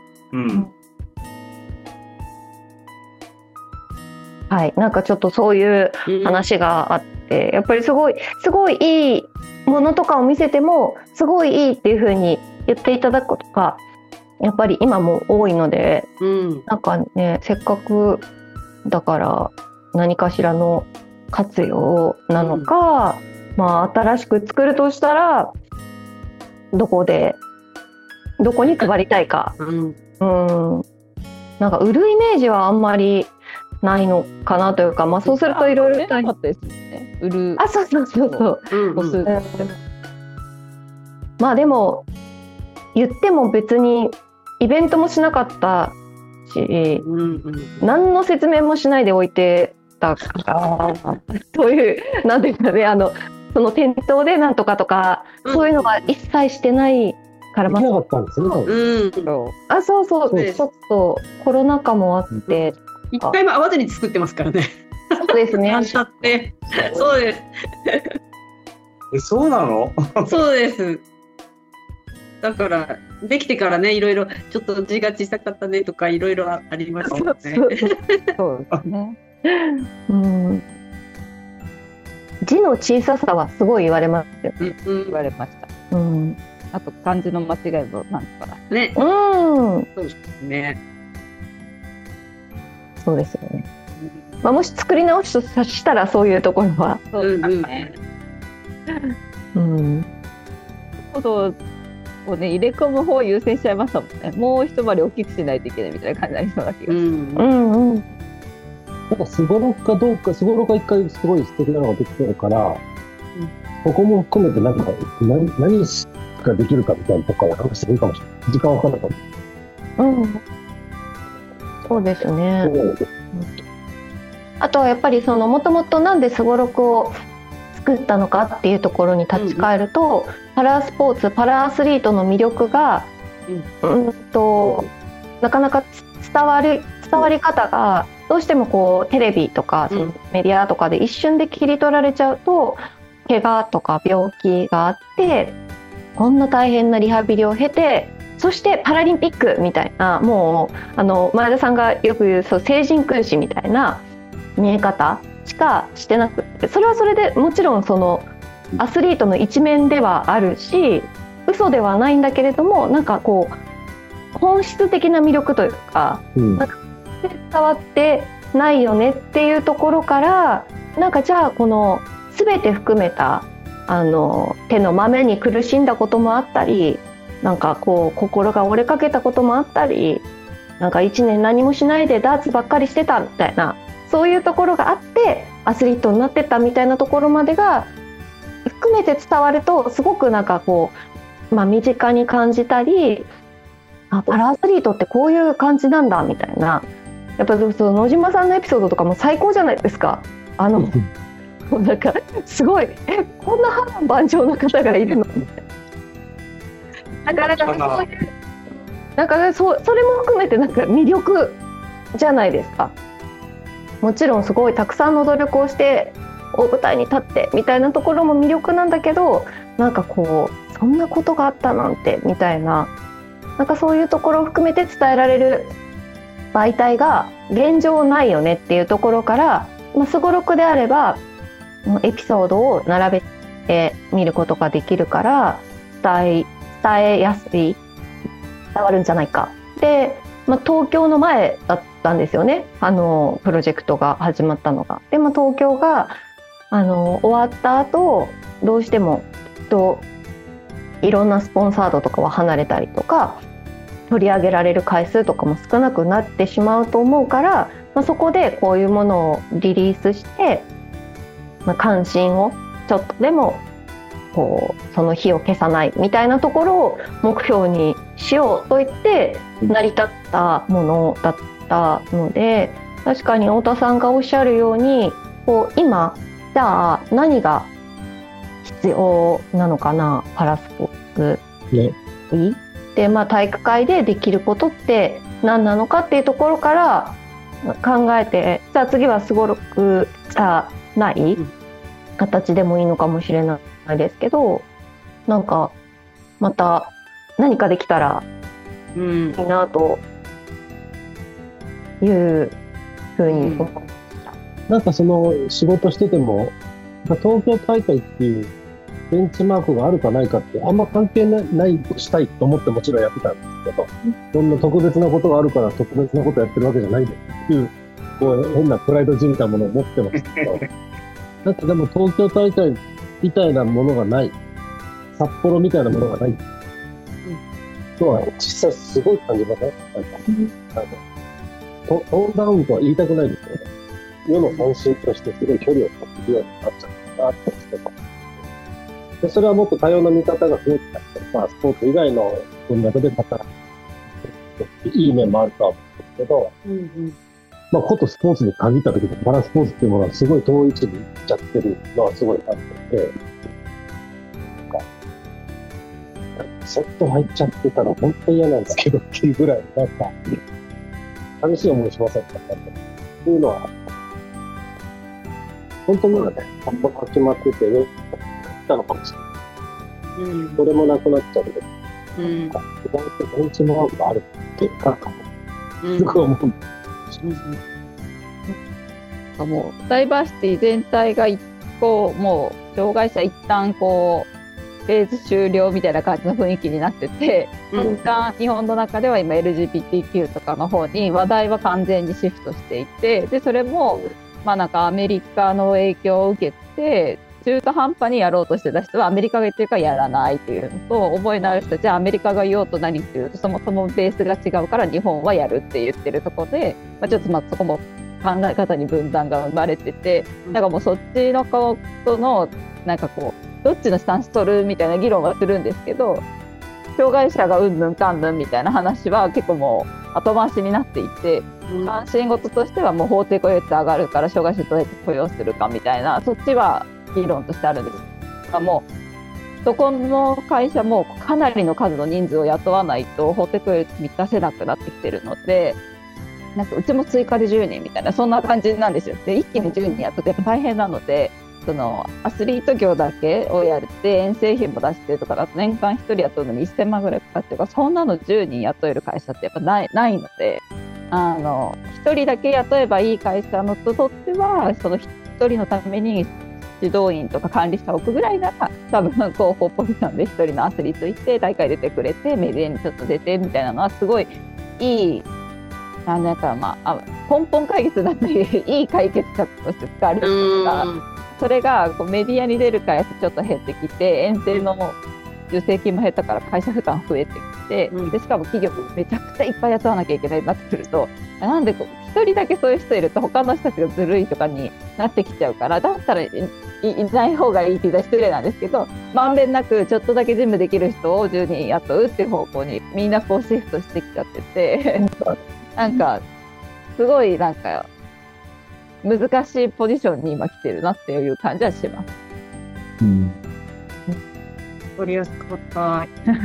S1: はい、なんかちょっとそういう話があって、やっぱりすごいいいものとかを見せてもすごいいいっていう風に言っていただくことがやっぱり今も多いので、なんかね、せっかくだから何かしらの活用なのか、新しく作るとしたらどこに配りたいか、なんか売るイメージはあんまりないのかなというか、そうするといろいろ大変ですね。売る。そう。でも言っても別にイベントもしなかったし、何の説明もしないでおいてたからそういうなんていうかね、その店頭でなんとかとか、そういうのが一切してないから、
S4: できなかったんですね。
S1: そうちょっとコロナ禍もあって。
S3: 一回も会わずに作ってますからね。
S1: そうですね。
S3: そうです。
S2: そうなの？
S3: そうです。だからできてからね、いろいろちょっと字が小さかったねとかいろいろありましたよね。
S5: そうですね。
S1: 字の小ささはすごい言われますよね。
S5: 言われました。あと漢字の間違いもなんとか
S3: ね。そうですね。
S1: そうですよね。もし作り直しとしたらそういうところは。
S5: ことをね、入れ込む方を優先しちゃいましたもんね。もう一回り大きくしないといけないみたいな感じになりそうな気がする。
S4: なんかすごろくかどうか、すごろくが一回すごい素敵なのができてるから、そこも含めてなんか何ができるかみたいなところから話してもいいかもしれない。時間わからなかった。
S1: そうですね。あとはやっぱりもともとなんですごろくを作ったのかっていうところに立ち返ると、パラスポーツ、パラアスリートの魅力が、なかなか伝わり方がどうしてもこうテレビとかメディアとかで一瞬で切り取られちゃうと、怪我とか病気があってこんな大変なリハビリを経て、そしてパラリンピックみたいな、もう前田さんがよく言う聖人君子みたいな見え方しかしてなくて、それはそれでもちろんそのアスリートの一面ではあるし、嘘ではないんだけれども、なんかこう本質的な魅力というか、なんか伝わってないよねっていうところから、なんかじゃあこの全て含めた手のまめに苦しんだこともあったり、なんかこう心が折れかけたこともあったり、なんか1年何もしないでダーツばっかりしてたみたいな、そういうところがあってアスリートになってたみたいなところまでが含めて伝わると、すごくなんかこう、身近に感じたり、パラアスリートってこういう感じなんだみたいな。やっぱ野島さんのエピソードとかも最高じゃないですか。なんかすごい、こんな波乱万丈な方がいるのみたいな。なかなかそういう、なんかそれも含めてなんか魅力じゃないですか。もちろんすごいたくさんの努力をして大舞台に立ってみたいなところも魅力なんだけど、なんかこうそんなことがあったなんてみたいな、なんかそういうところを含めて伝えられる媒体が現状ないよねっていうところから、すごろくであればエピソードを並べて見ることができるから伝えやすい、伝わるんじゃないかで、東京の前だったんですよね、プロジェクトが始まったのが。でも東京が終わった後、どうしてもといろんなスポンサードとかは離れたりとか、取り上げられる回数とかも少なくなってしまうと思うから、そこでこういうものをリリースして、関心をちょっとでもこうその火を消さないみたいなところを目標にしようと言って成り立ったものだったので、確かに太田さんがおっしゃるように、こう今じゃあ何が必要なのかな、パラスポーツで、体育会でできることって何なのかっていうところから考えて、じゃあ次はすごろくじゃない形でもいいのかもしれないですけど、なんかまた何かできたらいいなというふうに思いました。
S4: なんかその仕事してても、東京大会っていうベンチマークがあるかないかってあんま関係ないとしたいと思ってもちろんやってたんですけど、そんな特別なことがあるから特別なことやってるわけじゃないですっていう、こう変なプライドじみたものを持ってますけど、なんかでも東京大会みたいなものがない、札幌みたいなものがないとは実際すごい感じません？なんかトーンダウンとは言いたくないですけど、世の関心としてすごい距離を取ってるようになっちゃったなって思ってます。で、それはもっと多様な見方が増えてたりとか、スポーツ以外の文脈で働くいい面もあるとは思うんですけど、ことスポーツに限った時にパラスポーツっていうものはすごい遠い位置に行っちゃってるのはすごいあってて、セット入っちゃってたら本当に嫌なんですけどっていうぐらいなんか寂しい思いしませんかっていうのは、本当にね、パッと始まっててね、たのかもしれない。それもなくなっちゃうけど、意外とベンチマークがある結果かも。すごい思う。
S5: もうダイバーシティ全体が一個、もう障害者一旦こうフェーズ終了みたいな感じの雰囲気になってて、一旦日本の中では今 LGBTQ とかの方に話題は完全にシフトしていて、でそれもなんかアメリカの影響を受けて中途半端にやろうとしてた人はアメリカが言ってるからやらないっていうのと、覚えのある人たちはアメリカが言おうと何っていうとそもそもベースが違うから日本はやるって言ってるところで、ちょっとそこも考え方に分断が生まれてて、なんかもうそっちのことのなんかこうどっちのスタンス取るみたいな議論はするんですけど、障害者がうんぬんかんぬんみたいな話は結構もう後回しになっていて、関心事としてはもう法定雇用率上がるから障害者どうやって雇用するかみたいな、そっちは議論としてあるんです。もうそこの会社もかなりの数の人数を雇わないと法定雇用率満たせなくなってきてるので、なんかうちも追加で10人みたいなそんな感じなんですよ。で一気に10人雇ってやっぱ大変なので、そのアスリート業だけをやって遠征費も出してとかだと年間1人雇うのに1000万ぐらいかかってるから、そんなの10人雇える会社ってやっぱないので、1人だけ雇えばいい会社の人とってはその1人のために指導員とか管理者を置くぐらいなら多分広報ポジションで1人のアスリートいて大会出てくれてメディアにちょっと出てみたいなのはすごいいい、なんか根本解決になっていい解決策として使われるんですが、それがこうメディアに出る会社ちょっと減ってきて、遠征の助成金も減ったから会社負担増えてきて、でしかも企業めちゃくちゃいっぱい雇わなきゃいけないなってくると、なんで一人だけそういう人いると他の人たちがずるいとかになってきちゃうから、だったらいない方がいいって言ったら失礼なんですけど、まんべんなくちょっとだけ事務できる人を10人雇うっていう方向にみんなこうシフトしてきちゃっててなんかすごいなんか難しいポジションに今来てるなっていう感じはします。
S3: わかりやすかった。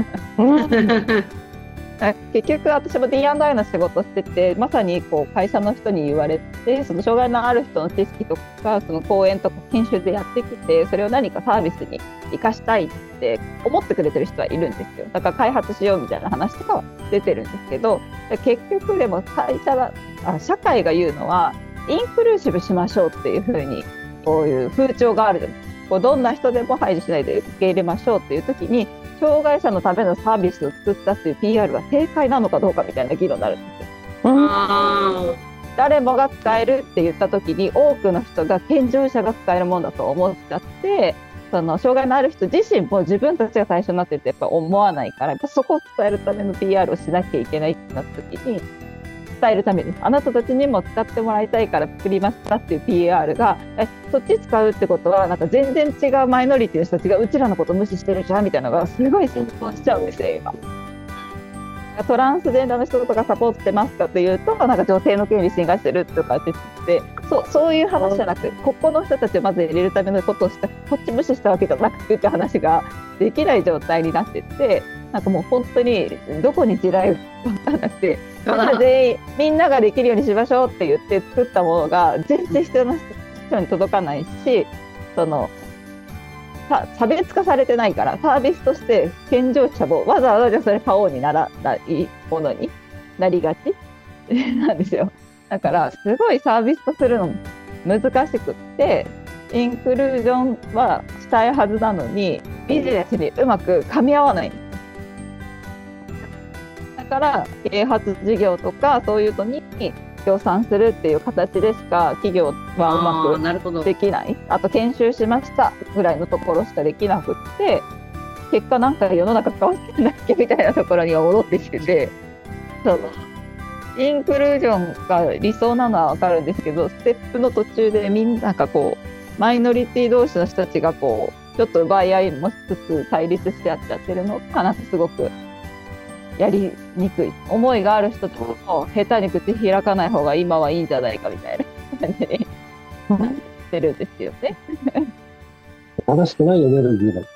S5: 結局私も D&I の仕事してて、まさにこう会社の人に言われて、その障害のある人の知識とかその講演とか研修でやってきて、それを何かサービスに生かしたいって思ってくれてる人はいるんですよ。だから開発しようみたいな話とかは出てるんですけど、結局でも社会が言うのはインクルーシブしましょうっていう風にこういう風潮があるじゃないですか。こうどんな人でも排除しないで受け入れましょうっていう時に、障害者のためのサービスを作ったっていう PR は正解なのかどうかみたいな議論になるんですよ。誰もが使えるって言った時に多くの人が健常者が使えるものだと思っちゃって、 その障害のある人自身も自分たちが対象になってるってやっぱ思わないから、やっぱそこを伝えるための PR をしなきゃいけないってなった時に、伝えるためにあなたたちにも使ってもらいたいから作りましたっていう PR が、そっち使うってことはなんか全然違うマイノリティの人たちがうちらのこと無視してるじゃんみたいなのがすごい先行しちゃうんですよ今。トランスジェンダーの人とかサポートしてますかというと、なんか女性の権利侵害してるとかって言って、そういう話じゃなく、ここの人たちをまず入れるためのことをした、こっち無視したわけじゃなくてって話ができない状態になってって、なんかもう本当にどこに地雷が分からなくて、全員みんなができるようにしましょうって言って作ったものが全然必要な人に届かないし、その差別化されてないから、サービスとして健常者もわざわざそれ買おうにならないものになりがちなんですよ。だからすごいサービス化するの難しくって、インクルージョンはしたいはずなのにビジネスにうまく噛み合わない。だから啓発事業とかそういうのに協賛するっていう形でしか企業はうまくできない。あと研修しましたぐらいのところしかできなくって、結果なんか世の中変わってんだっけみたいなところには戻ってきてて、そうインクルージョンが理想なのは分かるんですけど、ステップの途中でみんながこうマイノリティ同士の人たちがこうちょっと奪い合いもしつつ対立し合っちゃってるのがなんかすごくやりにくい。思いがある人と下手に口開かない方が今はいいんじゃないかみたいな感じになってるんですよね。
S4: 正しくないエネルギーだった。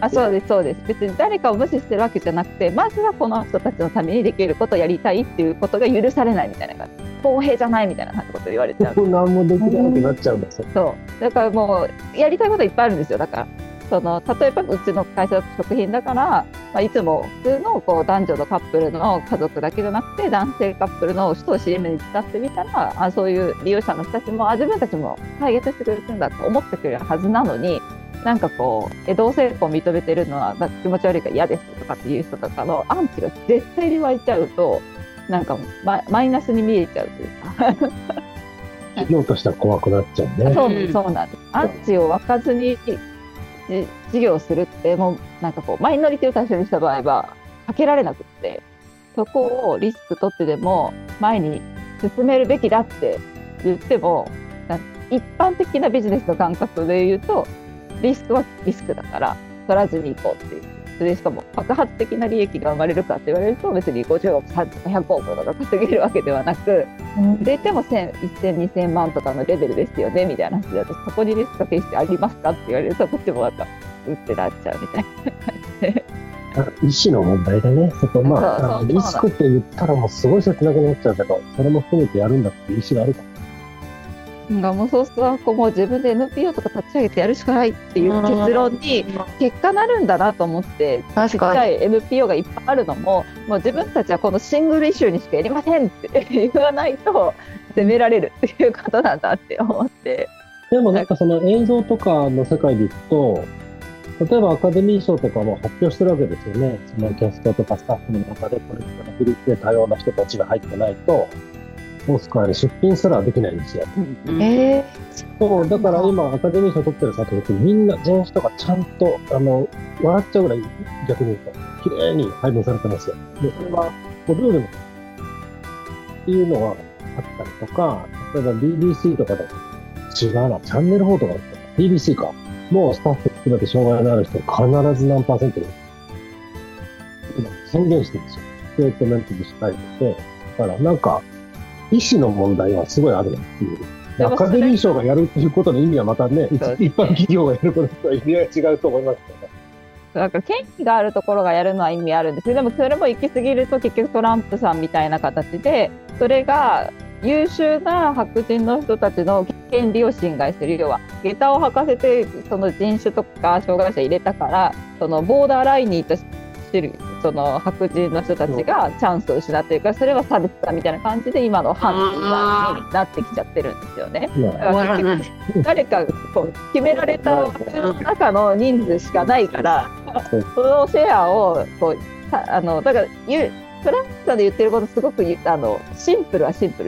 S5: そうですそうです。別に誰かを無視してるわけじゃなくて、まずはこの人たちのためにできることをやりたいっていうことが許されないみたいな感じ、公平じゃないみたいなことを言われちゃう。
S4: 何もできなくなっちゃうんですよ。
S5: そうだからもうやりたいこといっぱいあるんですよ。だからその例えばうちの会社食品だから、いつも普通のこう男女のカップルの家族だけじゃなくて男性カップルの人を CM に使ってみたら、そういう利用者の人たちも自分たちも解決してくれるんだと思ってくれるはずなのに、なんかこう同性婚認めてるのは気持ち悪いから嫌ですとかっていう人とかのアンチが絶対に湧いちゃうと、なんかマイナスに見えちゃうというか
S4: 企業としては怖くなっちゃうね。
S5: そうなんです。アンチを湧かずに事業をするってもうなんかこうマイノリティを対象にした場合はかけられなくって、そこをリスク取ってでも前に進めるべきだって言っても、一般的なビジネスの感覚で言うとリスクはリスクだから取らずに行こうっていう。それしかも爆発的な利益が生まれるかって言われると別に50億、100億とか稼げるわけではなく、でも1000、2000万とかのレベルですよねみたいな話だと、そこにリスクが決してありますかって言われるとこっちもなんかうってなっちゃうみたいな感じで。
S4: 意思の問題でね、そこリスクって言ったらもうすごい切なくなっちゃうけど、それも含めてやるんだっていう意思があるか
S5: もうそうするともう自分で NPO とか立ち上げてやるしかないっていう結論に結果なるんだなと思って、ちっちゃい NPO がいっぱいあるのも、もう自分たちはこのシングルイシューにしかやりませんって言わないと責められるっていうことなんだって思って。
S4: でもなんかその映像とかの世界でいくと、例えばアカデミー賞とかも発表してるわけですよね。そのキャストとかスタッフの中でこれからフリーで多様な人たちが入ってないとオスカーに出品すらできないんですよ。そうだから今アカデミー賞取ってる作品みんな全人がちゃんと笑っちゃうぐらい逆に言うと綺麗に配分されてますよ。でそれはルールのっていうのはあったりとか、例えば BBC とかだと違うな、チャンネル4とかだと BBC かもうスタッフ含めて障害のある人必ず何%で今宣言してるんですよ。ステートメントにしたいので、だからなんか意思の問題はすごいあるなっていう。アカデミー賞がやるっていうことの意味はまたね、一般企業がやることとは意味合い違うと思いますけどね。
S5: なんか権利があるところがやるのは意味あるんですけど、でもそれも行き過ぎると結局トランプさんみたいな形で、それが優秀な白人の人たちの権利を侵害する。要は下駄を履かせてその人種とか障害者入れたから、そのボーダーラインにいたその白人の人たちがチャンスを失っているから、それは差別だみたいな感じで今の反対になってきちゃってるんですよね。誰かこう決められた枠の中の人数しかないから、そのシェアをこうだからトランプさんで言ってることすごくシンプルはシンプルで、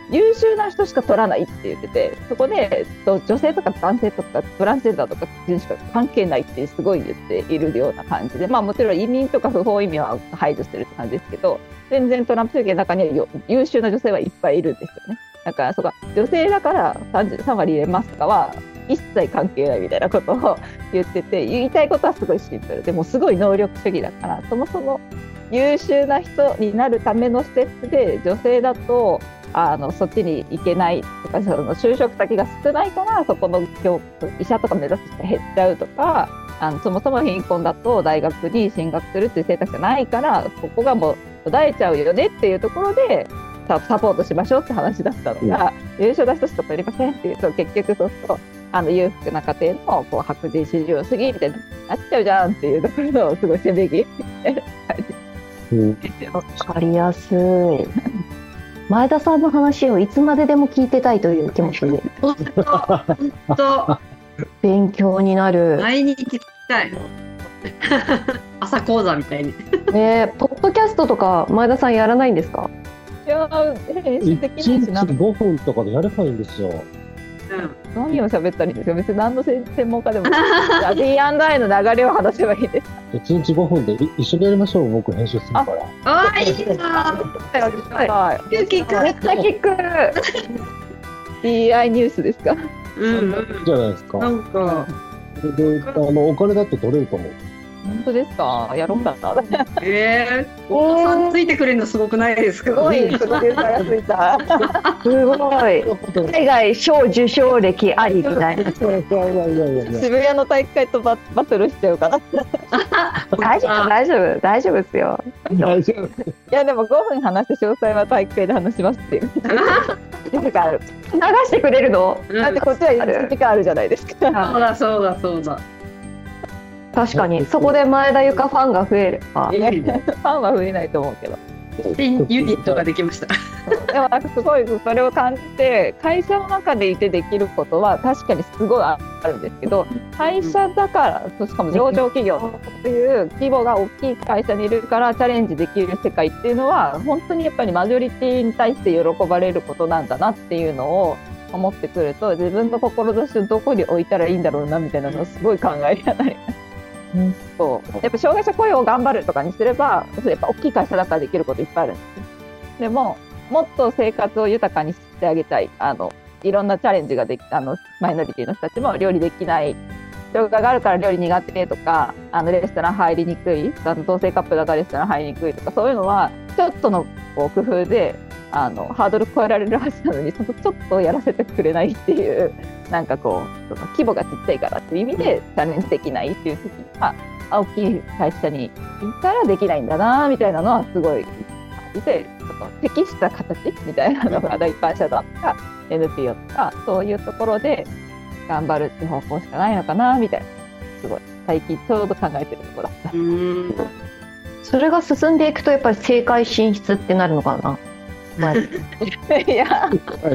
S5: 優秀な人しか取らないって言ってて、そこで女性とか男性とかトランスジェンダーとか人しか関係ないってすごい言っているような感じで、まあもちろん移民とか不法移民は排除してるって感じですけど、全然トランプ政権の中には優秀な女性はいっぱいいるんですよね。だからそこ女性だから3割入れますとかは一切関係ないみたいなことを言ってて、言いたいことはすごいシンプルでもすごい能力主義だから、そもそも優秀な人になるためのステップで女性だとそっちに行けないとか、その就職先が少ないからそこの医者とか目指す人が減っちゃうとか、そもそも貧困だと大学に進学するっていう選択肢がないからここがもう途絶えちゃうよねっていうところでサポートしましょうって話だったのが、優秀な人しか取りませんっていうと結局そうすると裕福な家庭の白人至上主義みたいになっちゃうじゃんっていうところのすごいせめぎみたいな感じ。
S1: わかりやすい。前田さんの話をいつまででも聞いてたいという気持ちで勉強になる。
S3: 毎日聞きたい朝講座みたいに
S1: ポッドキャストとか前田さんやらないんですか？
S5: いや練習できないしな。
S4: 1日5分とかでやればいいんですよ。
S5: 何を喋ったらいいんですか？別に何の専門家でもD&I の流れを話せばいいです。
S4: 1日5分で一緒にやりましょう。僕編集するから。
S3: いいな
S1: ぁ。めっちゃ聞く。
S5: DI ニュースですか？
S4: じゃないですか。
S3: なんか
S4: でお金だって取れると思う。
S5: 本当ですか？やろうかな。
S3: 太田さんついてくれるのすごくないですか？
S5: すごいプロデューサーがついた。
S1: すごい。海外賞受賞歴ありみたいな。
S5: 渋谷の大会とバトルしちゃうかな。
S1: 大丈夫ですよ。
S4: 大丈夫。
S5: いやでも5分話して詳細は大会で話しますっていう。
S1: 流してくれるの？
S5: だってこっちは1時間あるじゃないですか。
S3: そうだ。
S1: 確かにそこで前田ゆかファンが増える。
S5: ファンは増えないと思うけど。
S3: ユニットができました。
S5: でもなんかすごいそれを感じて、会社の中でいてできることは確かにすごいあるんですけど、会社だからしかも上場企業という規模が大きい会社にいるからチャレンジできる世界っていうのは本当にやっぱりマジョリティに対して喜ばれることなんだなっていうのを思ってくると、自分の志をどこに置いたらいいんだろうなみたいなのをすごい考えるようになります。そうやっぱ障害者雇用を頑張るとかにすればやっぱ大きい会社だからできることいっぱいあるんです。でももっと生活を豊かにしてあげたい、いろんなチャレンジができマイノリティの人たちも料理できない障害があるから料理苦手とかレストラン入りにくい、同性カップルだからレストラン入りにくいとか、そういうのはちょっとの工夫でハードル超えられるはずなのにちょっとやらせてくれないっていう、なんかその規模がちっちゃいからっていう意味でチャレンジできないっていう時には大きい会社にいたらできないんだなみたいなのはすごい感じて、適した形みたいなのが一般社団とか NPO とかそういうところで頑張るって方向しかないのかなみたいな、すごい最近ちょうど考えてるところだった。
S1: それが進んでいくとやっぱり政界進出ってなるのかな。
S5: いや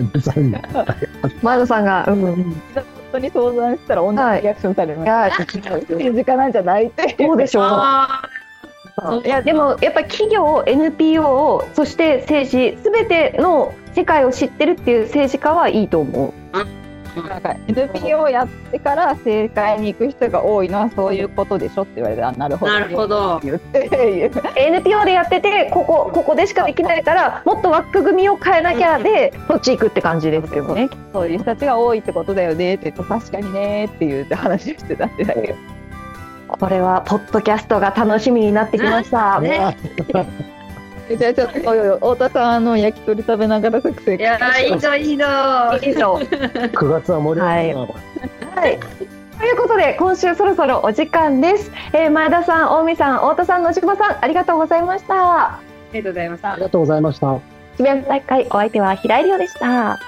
S1: 前田さんが、
S5: 本当に相談したら同じリアクションされます。政治家なんじゃないって。
S1: そうでしょう。いやでもやっぱり企業 NPO そして政治すべての世界を知ってるっていう政治家はいいと思う。
S5: なんか NPO をやってから政界に行く人が多いのはそういうことでしょって言われたら、なるほど言って
S1: NPO でやっててここでしかできないからもっと枠組みを変えなきゃでそっち行くって感じですよね。
S5: そういう人たちが多いってことだよねって言うと確かにねっていう話をしてたってだけ。
S1: これはポッドキャストが楽しみになってきました。
S5: じゃあちょっと太田さん焼き鳥食べながら作成。
S3: いやいいの
S4: 9月は盛り上がるな。
S1: はい。ということで今週そろそろお時間です。前田さん、大見さん、太田さん、野島さんありがとうございました。
S3: ありがとうございました。
S4: ありがとうございました。
S1: 渋谷大会お相手は平井理央でした。